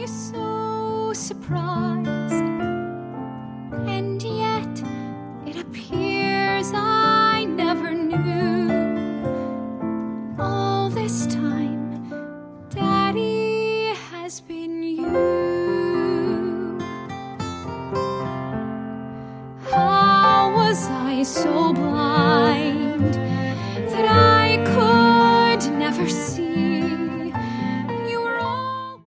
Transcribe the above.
I so surprised? And yet it appears I never knew. All this time, Daddy, has been you. How was I so blind?